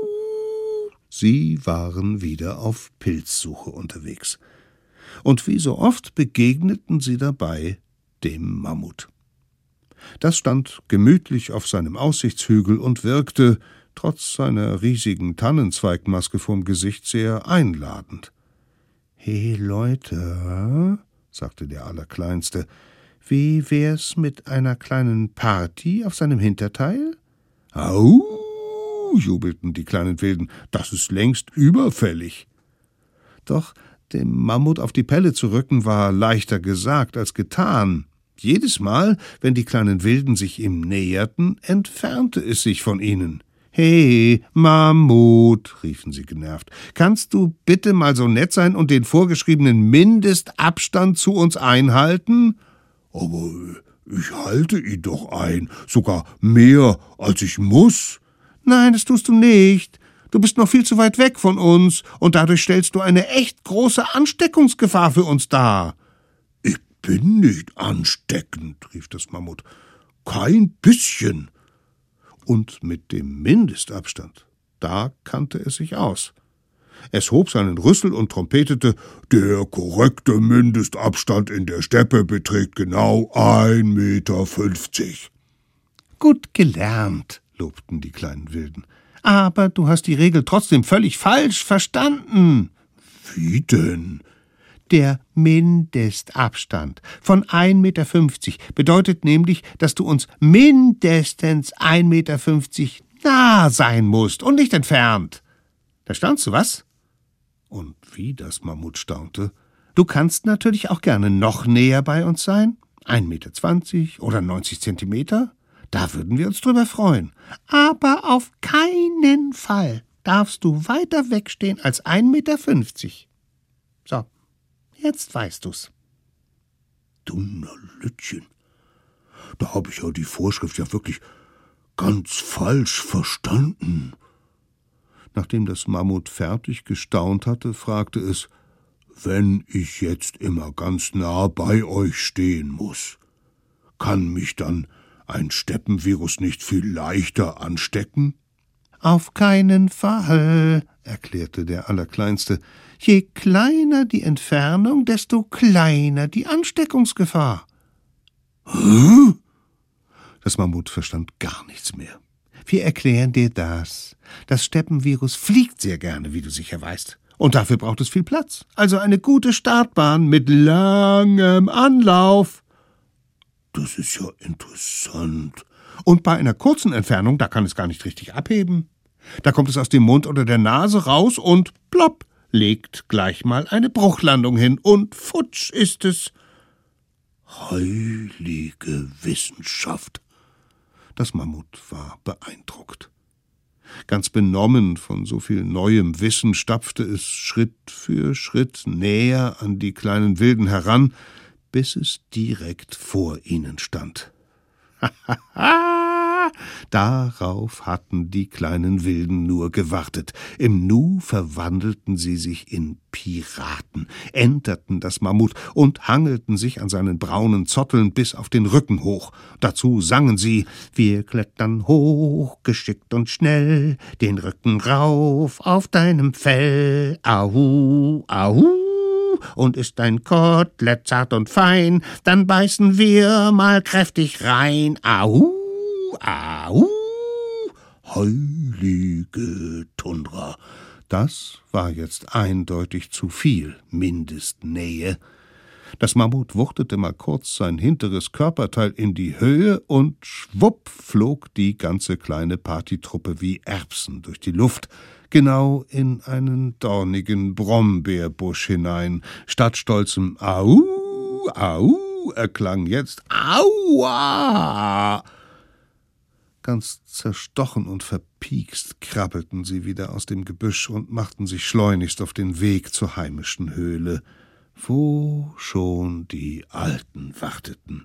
Sie waren wieder auf Pilzsuche unterwegs. Und wie so oft begegneten sie dabei dem Mammut. Das stand gemütlich auf seinem Aussichtshügel und wirkte, trotz seiner riesigen Tannenzweigmaske vorm Gesicht, sehr einladend. »Hey Leute«, sagte der Allerkleinste, »wie wär's mit einer kleinen Party auf seinem Hinterteil?« »Au«, jubelten die kleinen Wilden, »das ist längst überfällig.« Doch dem Mammut auf die Pelle zu rücken war leichter gesagt als getan. Jedes Mal, wenn die kleinen Wilden sich ihm näherten, entfernte es sich von ihnen. »Hey, Mammut«, riefen sie genervt, »kannst du bitte mal so nett sein und den vorgeschriebenen Mindestabstand zu uns einhalten?« »Aber ich halte ihn doch ein, sogar mehr, als ich muss.« »Nein, das tust du nicht. Du bist noch viel zu weit weg von uns und dadurch stellst du eine echt große Ansteckungsgefahr für uns dar.« »Ich bin nicht ansteckend«, rief das Mammut. »Kein bisschen.« Und mit dem Mindestabstand, da kannte es sich aus. Es hob seinen Rüssel und trompetete: »Der korrekte Mindestabstand in der Steppe beträgt genau 1,50 Meter.« »Gut gelernt«, lobten die kleinen Wilden. »Aber du hast die Regel trotzdem völlig falsch verstanden.« »Wie denn?« »Der Mindestabstand von 1,50 Meter bedeutet nämlich, dass du uns mindestens 1,50 Meter nah sein musst und nicht entfernt. Da staunst du, was?« Und wie das Mammut staunte. »Du kannst natürlich auch gerne noch näher bei uns sein, 1,20 Meter oder 90 Zentimeter. Da würden wir uns drüber freuen. Aber auf keinen Fall darfst du weiter wegstehen als 1,50 Meter. So, jetzt weißt du's.« Donnerlütchen, da habe ich ja die Vorschrift ja wirklich ganz falsch verstanden. Nachdem das Mammut fertig gestaunt hatte, fragte es: »Wenn ich jetzt immer ganz nah bei euch stehen muss, kann mich dann ein Steppenvirus nicht viel leichter anstecken?« »Auf keinen Fall«, erklärte der Allerkleinste. »Je kleiner die Entfernung, desto kleiner die Ansteckungsgefahr.« »Hä?« Das Mammut verstand gar nichts mehr. »Wir erklären dir das. Das Steppenvirus fliegt sehr gerne, wie du sicher weißt. Und dafür braucht es viel Platz. Also eine gute Startbahn mit langem Anlauf.« »Das ist ja interessant.« »Und bei einer kurzen Entfernung, da kann es gar nicht richtig abheben. Da kommt es aus dem Mund oder der Nase raus und plopp, legt gleich mal eine Bruchlandung hin und futsch ist es.« »Heilige Wissenschaft!« Das Mammut war beeindruckt. Ganz benommen von so viel neuem Wissen stapfte es Schritt für Schritt näher an die kleinen Wilden heran, bis es direkt vor ihnen stand. Darauf hatten die kleinen Wilden nur gewartet. Im Nu verwandelten sie sich in Piraten, enterten das Mammut und hangelten sich an seinen braunen Zotteln bis auf den Rücken hoch. Dazu sangen sie: »Wir klettern hoch, geschickt und schnell, den Rücken rauf auf deinem Fell. Ahu, ahu. Und ist dein Kotelett zart und fein, dann beißen wir mal kräftig rein. Ahu, ahu.« Heilige Tundra, das war jetzt eindeutig zu viel Mindestnähe. Das Mammut wuchtete mal kurz sein hinteres Körperteil in die Höhe und schwupp flog die ganze kleine Partytruppe wie Erbsen durch die Luft, genau in einen dornigen Brombeerbusch hinein. Statt stolzem Au, au, erklang jetzt Aua. Ganz zerstochen und verpiekst krabbelten sie wieder aus dem Gebüsch und machten sich schleunigst auf den Weg zur heimischen Höhle, wo schon die Alten warteten.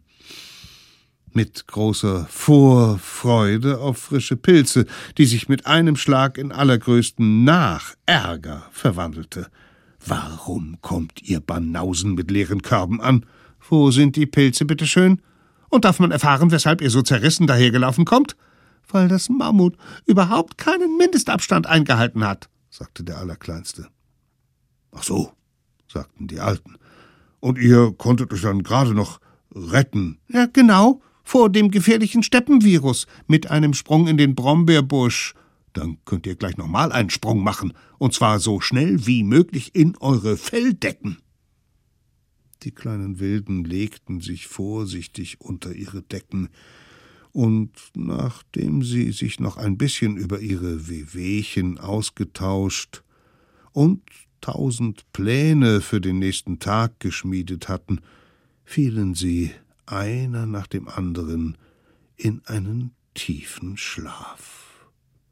Mit großer Vorfreude auf frische Pilze, die sich mit einem Schlag in allergrößten Nachärger verwandelte. »Warum kommt ihr Banausen mit leeren Körben an? Wo sind die Pilze, bitteschön? Und darf man erfahren, weshalb ihr so zerrissen dahergelaufen kommt?« »Weil das Mammut überhaupt keinen Mindestabstand eingehalten hat«, sagte der Allerkleinste. »Ach so«, sagten die Alten. »Und ihr konntet euch dann gerade noch retten?« »Ja, genau, vor dem gefährlichen Steppenvirus mit einem Sprung in den Brombeerbusch. Dann könnt ihr gleich nochmal einen Sprung machen, und zwar so schnell wie möglich in eure Felldecken.« Die kleinen Wilden legten sich vorsichtig unter ihre Decken, und nachdem sie sich noch ein bisschen über ihre Wehwehchen ausgetauscht und 1000 Pläne für den nächsten Tag geschmiedet hatten, fielen sie einer nach dem anderen in einen tiefen Schlaf.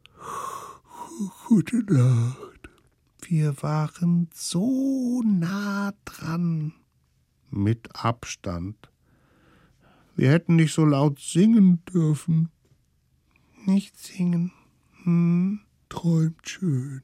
»Gute Nacht.« Wir waren so nah dran. Mit Abstand. Wir hätten nicht so laut singen dürfen. Nicht singen. Träumt schön.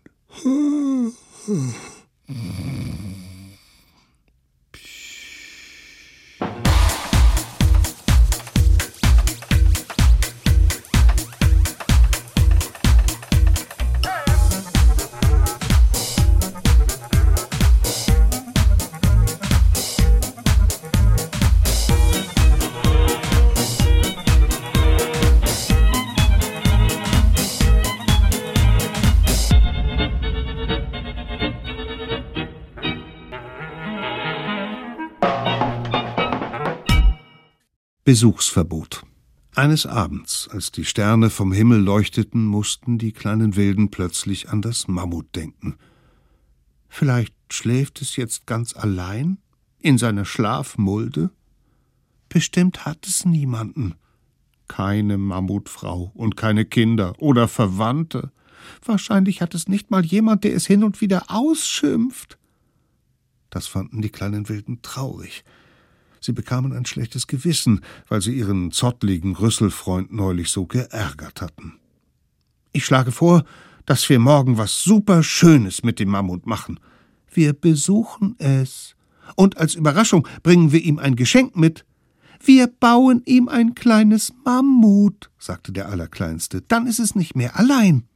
Besuchsverbot. Eines Abends, als die Sterne vom Himmel leuchteten, mussten die kleinen Wilden plötzlich an das Mammut denken. Vielleicht schläft es jetzt ganz allein in seiner Schlafmulde? Bestimmt hat es niemanden. Keine Mammutfrau und keine Kinder oder Verwandte. Wahrscheinlich hat es nicht mal jemand, der es hin und wieder ausschimpft. Das fanden die kleinen Wilden traurig. Sie bekamen ein schlechtes Gewissen, weil sie ihren zottligen Rüsselfreund neulich so geärgert hatten. »Ich schlage vor, dass wir morgen was Superschönes mit dem Mammut machen. Wir besuchen es. Und als Überraschung bringen wir ihm ein Geschenk mit. Wir bauen ihm ein kleines Mammut«, sagte der Allerkleinste. »Dann ist es nicht mehr allein.«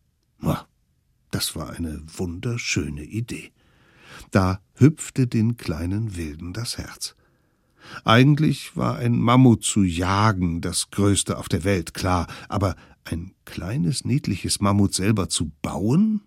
Das war eine wunderschöne Idee. Da hüpfte den kleinen Wilden das Herz. Eigentlich war ein Mammut zu jagen das Größte auf der Welt, klar, aber ein kleines, niedliches Mammut selber zu bauen?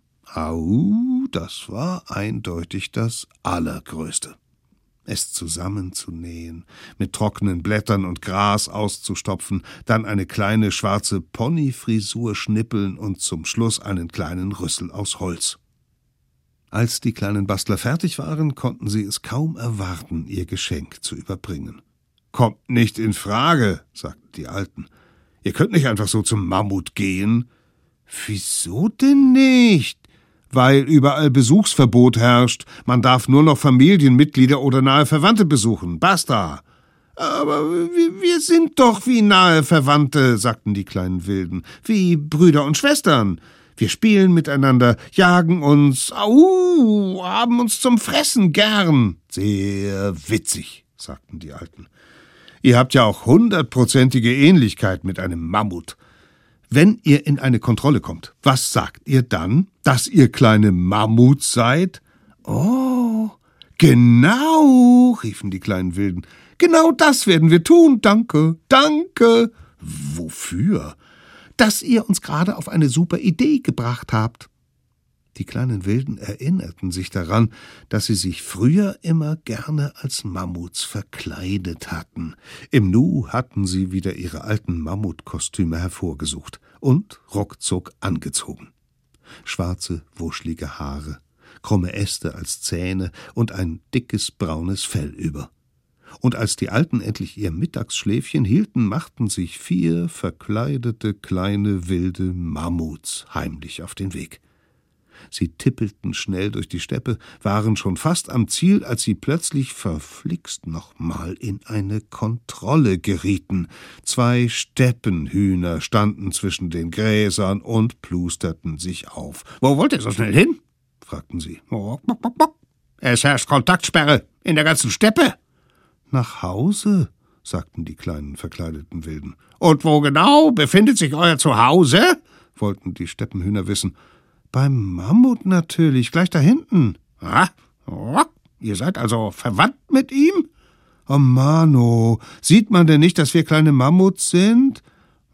Das war eindeutig das Allergrößte. Es zusammenzunähen, mit trockenen Blättern und Gras auszustopfen, dann eine kleine schwarze Ponyfrisur schnippeln und zum Schluss einen kleinen Rüssel aus Holz. Als die kleinen Bastler fertig waren, konnten sie es kaum erwarten, ihr Geschenk zu überbringen. »Kommt nicht in Frage«, sagten die Alten. »Ihr könnt nicht einfach so zum Mammut gehen.« »Wieso denn nicht?« »Weil überall Besuchsverbot herrscht. Man darf nur noch Familienmitglieder oder nahe Verwandte besuchen. Basta!« »Aber wir sind doch wie nahe Verwandte«, sagten die kleinen Wilden, »wie Brüder und Schwestern. Wir spielen miteinander, jagen uns, haben uns zum Fressen gern.« »Sehr witzig«, sagten die Alten. »Ihr habt ja auch 100%ige Ähnlichkeit mit einem Mammut. Wenn ihr in eine Kontrolle kommt, was sagt ihr dann? Dass ihr kleine Mammuts seid?« »Oh, genau«, riefen die kleinen Wilden. »Genau das werden wir tun, danke, danke.« »Wofür?« »Dass ihr uns gerade auf eine super Idee gebracht habt.« Die kleinen Wilden erinnerten sich daran, dass sie sich früher immer gerne als Mammuts verkleidet hatten. Im Nu hatten sie wieder ihre alten Mammutkostüme hervorgesucht und ruckzuck angezogen. Schwarze, wuschelige Haare, krumme Äste als Zähne und ein dickes braunes Fell über. Und als die Alten endlich ihr Mittagsschläfchen hielten, machten sich 4 verkleidete kleine wilde Mammuts heimlich auf den Weg. Sie tippelten schnell durch die Steppe, waren schon fast am Ziel, als sie plötzlich verflixt nochmal in eine Kontrolle gerieten. 2 Steppenhühner standen zwischen den Gräsern und plusterten sich auf. »Wo wollt ihr so schnell hin?« fragten sie. »Es herrscht Kontaktsperre in der ganzen Steppe.« »Nach Hause«, sagten die kleinen verkleideten Wilden. »Und wo genau befindet sich euer Zuhause?« wollten die Steppenhühner wissen. »Beim Mammut natürlich, gleich da hinten.« »Ihr seid also verwandt mit ihm?« »Oh Mano, sieht man denn nicht, dass wir kleine Mammuts sind?«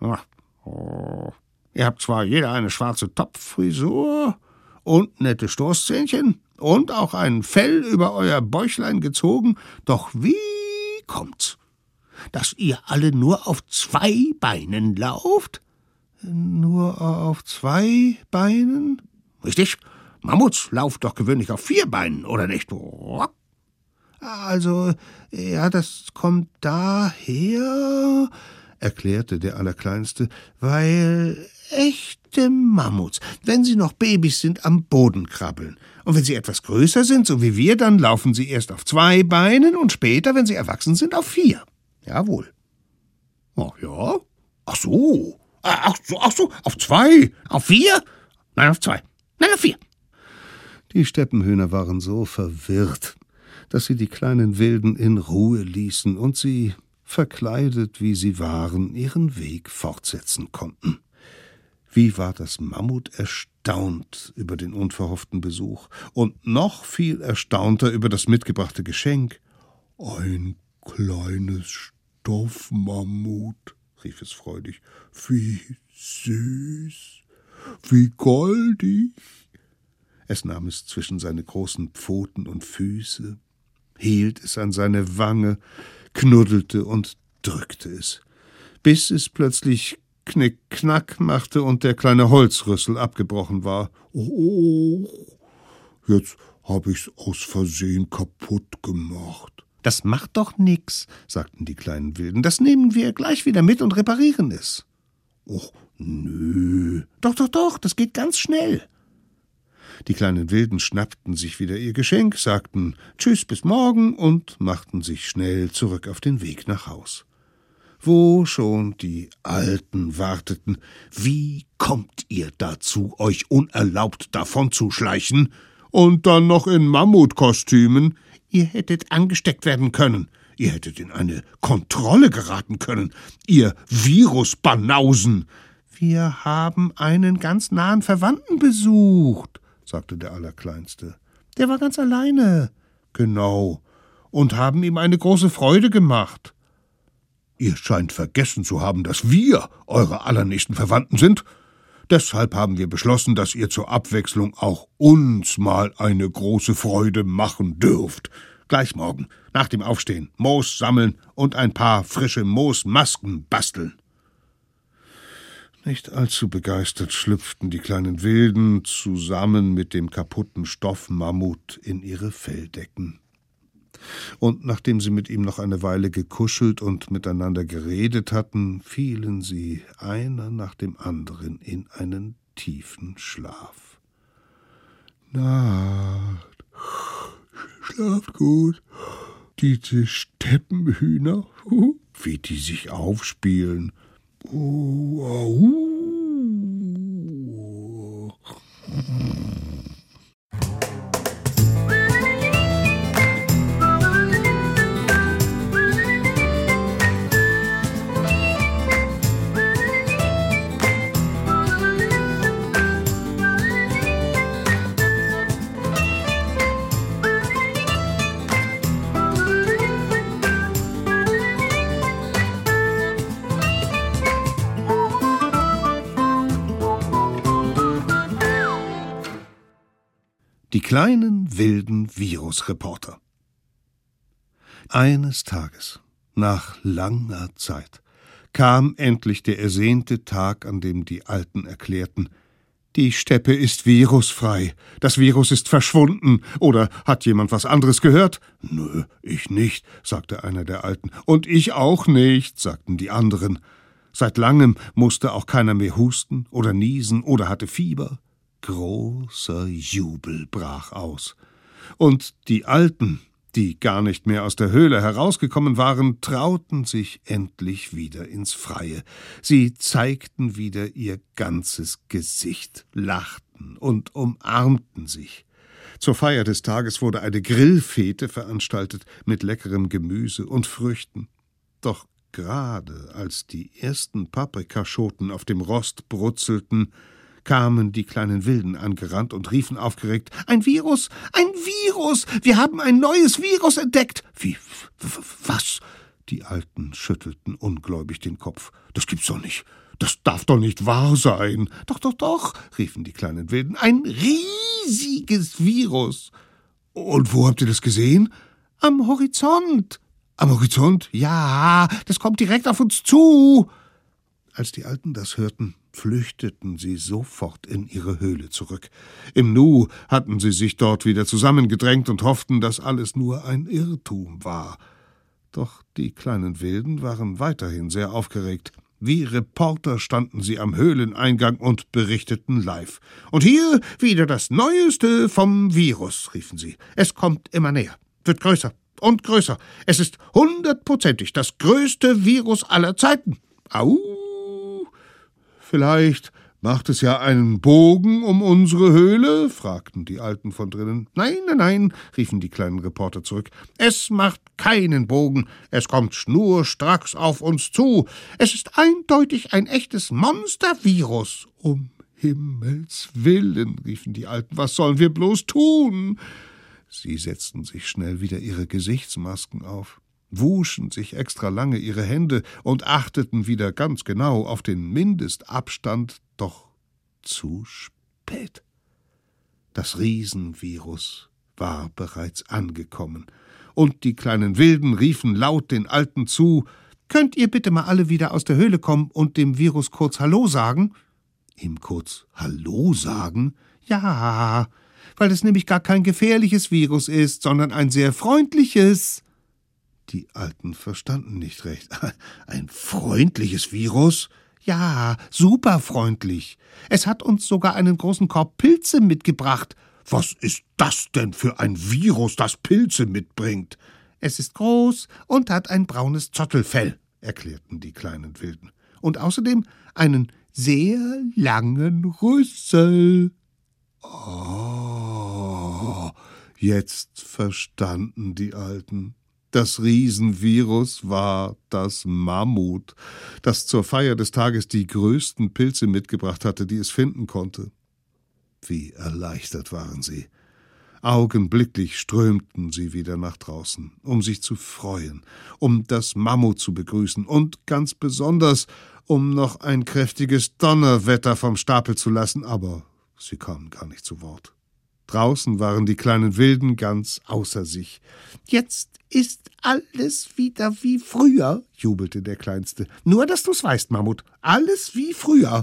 »Ihr habt zwar jeder eine schwarze Topffrisur und nette Stoßzähnchen und auch ein Fell über euer Bäuchlein gezogen, doch wie kommt's, dass ihr alle nur auf 2 Beinen lauft?« »Nur auf 2 Beinen?« »Richtig, Mammuts laufen doch gewöhnlich auf 4 Beinen, oder nicht?« »Also, ja, das kommt daher«, erklärte der Allerkleinste, »weil echte Mammuts, wenn sie noch Babys sind, am Boden krabbeln. Und wenn sie etwas größer sind, so wie wir, dann laufen sie erst auf 2 Beinen und später, wenn sie erwachsen sind, auf 4. Jawohl.« »Ach ja? Ach so, auf 2? Auf 4? Nein, auf 2. Nein, auf 4. Die Steppenhühner waren so verwirrt, dass sie die kleinen Wilden in Ruhe ließen und sie, verkleidet wie sie waren, ihren Weg fortsetzen konnten. Wie war das Mammut erstaunt über den unverhofften Besuch und noch viel erstaunter über das mitgebrachte Geschenk. »Ein kleines Stoffmammut«, rief es freudig, »wie süß, wie goldig.« Es nahm es zwischen seine großen Pfoten und Füße, hielt es an seine Wange, knuddelte und drückte es, bis es plötzlich Knick-Knack machte und der kleine Holzrüssel abgebrochen war. Oh, jetzt hab ich's aus Versehen kaputt gemacht. »Das macht doch nix«, sagten die kleinen Wilden. »Das nehmen wir gleich wieder mit und reparieren es.« »Och, nö.« »Doch, das geht ganz schnell.« Die kleinen Wilden schnappten sich wieder ihr Geschenk, sagten »Tschüss, bis morgen« und machten sich schnell zurück auf den Weg nach Haus. Wo schon die Alten warteten. »Wie kommt ihr dazu, euch unerlaubt davonzuschleichen? Und dann noch in Mammutkostümen? Ihr hättet angesteckt werden können. Ihr hättet in eine Kontrolle geraten können. Ihr Virusbanausen!« »Wir haben einen ganz nahen Verwandten besucht«, sagte der Allerkleinste. »Der war ganz alleine.« »Genau. Und haben ihm eine große Freude gemacht.« »Ihr scheint vergessen zu haben, dass wir eure allernächsten Verwandten sind. Deshalb haben wir beschlossen, dass ihr zur Abwechslung auch uns mal eine große Freude machen dürft. Gleich morgen, nach dem Aufstehen, Moos sammeln und ein paar frische Moosmasken basteln.« Nicht allzu begeistert schlüpften die kleinen Wilden zusammen mit dem kaputten Stoffmammut in ihre Felldecken. Und nachdem sie mit ihm noch eine Weile gekuschelt und miteinander geredet hatten, fielen sie einer nach dem anderen in einen tiefen Schlaf. »Nacht, schlaft gut. Diese Steppenhühner, wie die sich aufspielen. Die kleinen wilden Virusreporter. Eines Tages, nach langer Zeit, kam endlich der ersehnte Tag, an dem die Alten erklärten, die Steppe ist virusfrei, das Virus ist verschwunden, oder hat jemand was anderes gehört? »Nö, ich nicht«, sagte einer der Alten. »Und ich auch nicht«, sagten die anderen. Seit langem musste auch keiner mehr husten oder niesen oder hatte Fieber. Großer Jubel brach aus. Und die Alten, die gar nicht mehr aus der Höhle herausgekommen waren, trauten sich endlich wieder ins Freie. Sie zeigten wieder ihr ganzes Gesicht, lachten und umarmten sich. Zur Feier des Tages wurde eine Grillfete veranstaltet mit leckerem Gemüse und Früchten. Doch gerade als die ersten Paprikaschoten auf dem Rost brutzelten, kamen die kleinen Wilden angerannt und riefen aufgeregt, »Ein Virus! Ein Virus! Wir haben ein neues Virus entdeckt!« »Wie, was?« Die Alten schüttelten ungläubig den Kopf. »Das gibt's doch nicht! Das darf doch nicht wahr sein!« »Doch«, riefen die kleinen Wilden, »ein riesiges Virus!« »Und wo habt ihr das gesehen?« »Am Horizont.« »Am Horizont?« »Ja, das kommt direkt auf uns zu!« Als die Alten das hörten, flüchteten sie sofort in ihre Höhle zurück. Im Nu hatten sie sich dort wieder zusammengedrängt und hofften, dass alles nur ein Irrtum war. Doch die kleinen Wilden waren weiterhin sehr aufgeregt. Wie Reporter standen sie am Höhleneingang und berichteten live. »Und hier wieder das Neueste vom Virus«, riefen sie. »Es kommt immer näher, wird größer und größer. Es ist 100%ig das größte Virus aller Zeiten. Au! »Vielleicht macht es ja einen Bogen um unsere Höhle?« fragten die Alten von drinnen. »Nein«, riefen die kleinen Reporter zurück. »Es macht keinen Bogen. Es kommt schnurstracks auf uns zu. Es ist eindeutig ein echtes Monstervirus.« »Um Himmels Willen«, riefen die Alten, »was sollen wir bloß tun?« Sie setzten sich schnell wieder ihre Gesichtsmasken auf, wuschen sich extra lange ihre Hände und achteten wieder ganz genau auf den Mindestabstand, doch zu spät. Das Riesenvirus war bereits angekommen, und die kleinen Wilden riefen laut den Alten zu, Könnt ihr bitte mal alle wieder aus der Höhle kommen und dem Virus kurz Hallo sagen?« »Ihm kurz Hallo sagen?« »Ja, weil es nämlich gar kein gefährliches Virus ist, sondern ein sehr freundliches.« Die Alten verstanden nicht recht. »Ein freundliches Virus?« »Ja, superfreundlich. Es hat uns sogar einen großen Korb Pilze mitgebracht.« »Was ist das denn für ein Virus, das Pilze mitbringt?« »Es ist groß und hat ein braunes Zottelfell«, erklärten die kleinen Wilden. »Und außerdem einen sehr langen Rüssel.« Oh, jetzt verstanden die Alten. Das Riesenvirus war das Mammut, das zur Feier des Tages die größten Pilze mitgebracht hatte, die es finden konnte. Wie erleichtert waren sie. Augenblicklich strömten sie wieder nach draußen, um sich zu freuen, um das Mammut zu begrüßen und ganz besonders, um noch ein kräftiges Donnerwetter vom Stapel zu lassen, aber sie kamen gar nicht zu Wort. Draußen waren die kleinen Wilden ganz außer sich. »Jetzt ist alles wieder wie früher«, jubelte der Kleinste. »Nur, dass du's weißt, Mammut, alles wie früher.«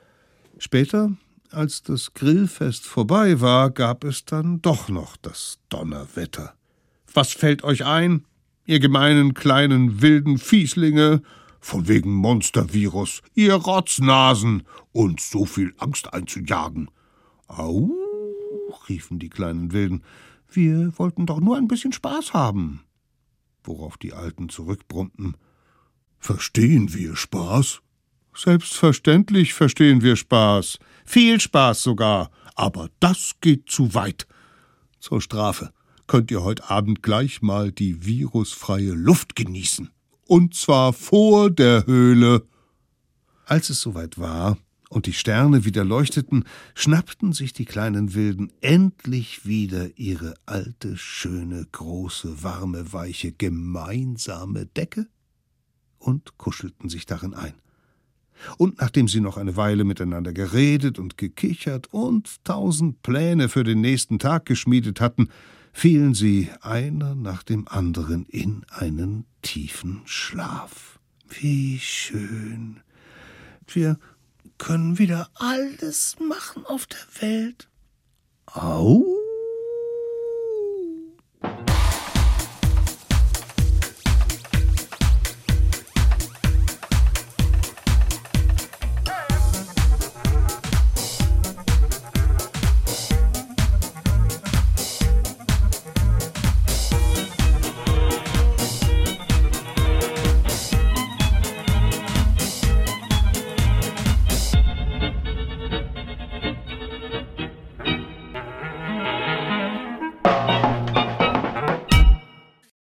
Später, als das Grillfest vorbei war, gab es dann doch noch das Donnerwetter. »Was fällt euch ein, ihr gemeinen, kleinen, wilden Fieslinge? Von wegen Monstervirus, ihr Rotznasen, uns so viel Angst einzujagen.« »Au«, riefen die kleinen Wilden, »wir wollten doch nur ein bisschen Spaß haben.« Worauf die Alten zurückbrummten: »Verstehen wir Spaß?« »Selbstverständlich verstehen wir Spaß. Viel Spaß sogar. Aber das geht zu weit. Zur Strafe könnt ihr heute Abend gleich mal die virusfreie Luft genießen. Und zwar vor der Höhle.« Als es soweit war und die Sterne wieder leuchteten, schnappten sich die kleinen Wilden endlich wieder ihre alte, schöne, große, warme, weiche, gemeinsame Decke und kuschelten sich darin ein. Und nachdem sie noch eine Weile miteinander geredet und gekichert und 1000 Pläne für den nächsten Tag geschmiedet hatten, fielen sie einer nach dem anderen in einen tiefen Schlaf. »Wie schön. Wir können wieder alles machen auf der Welt.« Au!